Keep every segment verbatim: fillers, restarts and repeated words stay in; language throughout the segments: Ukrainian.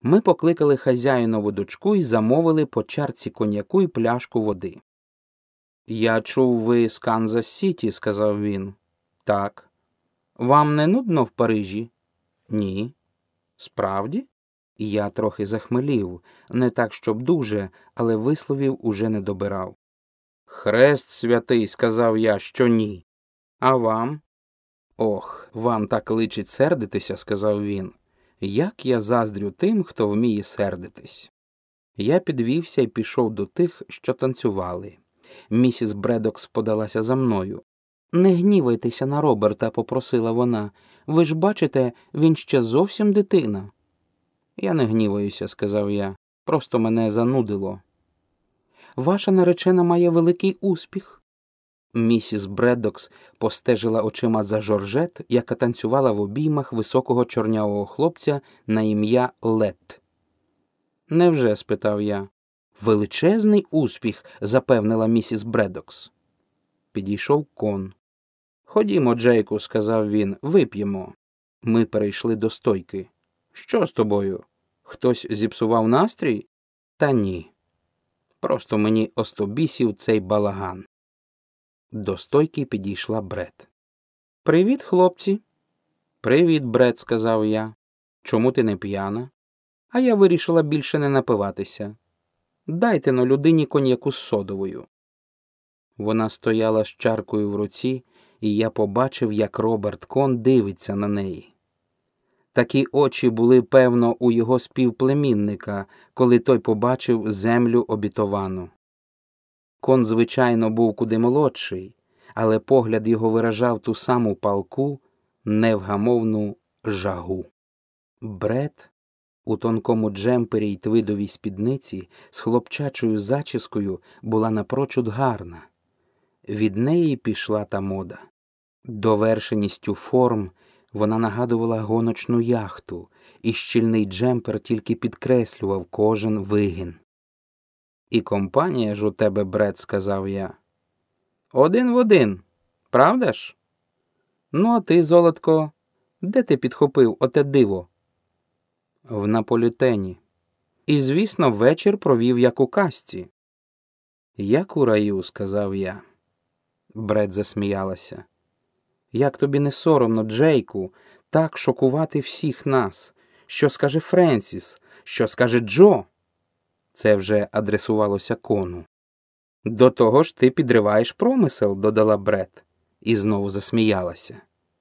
Ми покликали хазяїнову дочку і замовили по чарці коньяку і пляшку води. «Я чув, ви з Канзас-Сіті», – сказав він. «Так». «Вам не нудно в Парижі?» «Ні». «Справді?» Я трохи захмелів, не так, щоб дуже, але висловів уже не добирав. «Хрест святий», – сказав я, – що ні. «А вам?» «Ох, вам так личить сердитися», – сказав він. «Як я заздрю тим, хто вміє сердитись». Я підвівся і пішов до тих, що танцювали. Місіс Бредокс подалася за мною. «Не гнівайтеся на Роберта», – попросила вона. «Ви ж бачите, він ще зовсім дитина». «Я не гніваюся», – сказав я. «Просто мене занудило». «Ваша наречена має великий успіх». Місіс Бредокс постежила очима за Жоржет, яка танцювала в обіймах високого чорнявого хлопця на ім'я Лет. «Невже?» – спитав я. «Величезний успіх», – запевнила місіс Бредокс. Підійшов Кон. «Ходімо, Джейку», – сказав він, – «вип'ємо». Ми перейшли до стойки. «Що з тобою? Хтось зіпсував настрій?» «Та ні. Просто мені остобісів цей балаган». До стойки підійшла Бред. «Привіт, хлопці». «Привіт, Бред», – сказав я. «Чому ти не п'яна?» «А я вирішила більше не напиватися. Дайте на людині коньяку з содовою». Вона стояла з чаркою в руці, і я побачив, як Роберт Кон дивиться на неї. Такі очі були, певно, у його співплемінника, коли той побачив землю обітовану. Кон, звичайно, був куди молодший, але погляд його виражав ту саму палку, невгамовну жагу. Бред у тонкому джемпері й твидовій спідниці з хлопчачою зачіскою була напрочуд гарна. Від неї пішла та мода. Довершеністю форм вона нагадувала гоночну яхту, і щільний джемпер тільки підкреслював кожен вигін. «І компанія ж у тебе, Бред», – сказав я. «Один в один, правда ж? Ну, а ти, золотко, де ти підхопив оте диво?» «В Наполітені. І, звісно, вечір провів як у казці». «Як у раю», – сказав я. Бред засміялася. «Як тобі не соромно, Джейку, так шокувати всіх нас? Що скаже Френсіс? Що скаже Джо?» Це вже адресувалося Кону. «До того ж ти підриваєш промисел», – додала Бред, і знову засміялася.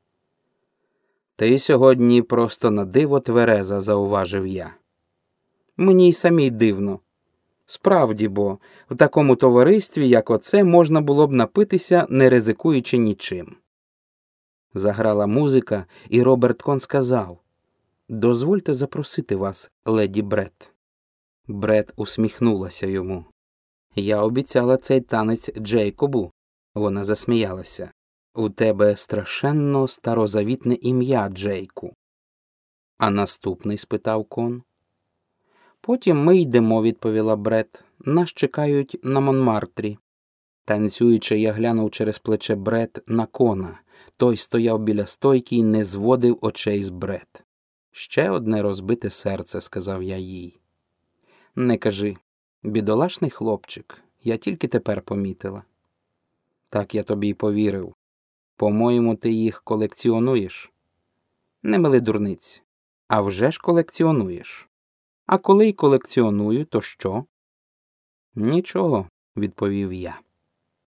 «Ти сьогодні просто на диво твереза», – зауважив я. «Мені й самій дивно. Справді, бо в такому товаристві, як оце, можна було б напитися, не ризикуючи нічим». Заграла музика, і Роберт Кон сказав: «Дозвольте запросити вас, леді Бред». Бред усміхнулася йому. «Я обіцяла цей танець Джейкобу». Вона засміялася. «У тебе страшенно старозавітне ім'я, Джейку». «А наступний?» – спитав Кон. «Потім ми йдемо», – відповіла Бред. «Нас чекають на Монмартрі». Танцюючи, я глянув через плече Бред на Кона. Той стояв біля стойки і не зводив очей з Бред. «Ще одне розбите серце», – сказав я їй. «Не кажи. Бідолашний хлопчик. Я тільки тепер помітила». «Так я тобі й повірив. По-моєму, ти їх колекціонуєш?» «Не мили дурниць. А вже ж колекціонуєш. А коли й колекціоную, то що?» «Нічого», – відповів я.